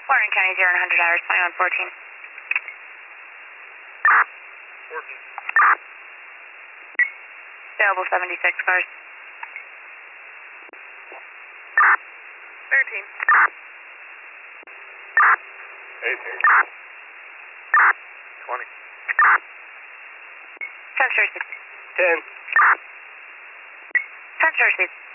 Warren County 0 and 100 hours, 2114. 14. Available 76 cars. 13. 18. 20. 10 Jersey. 10. 10 Jersey.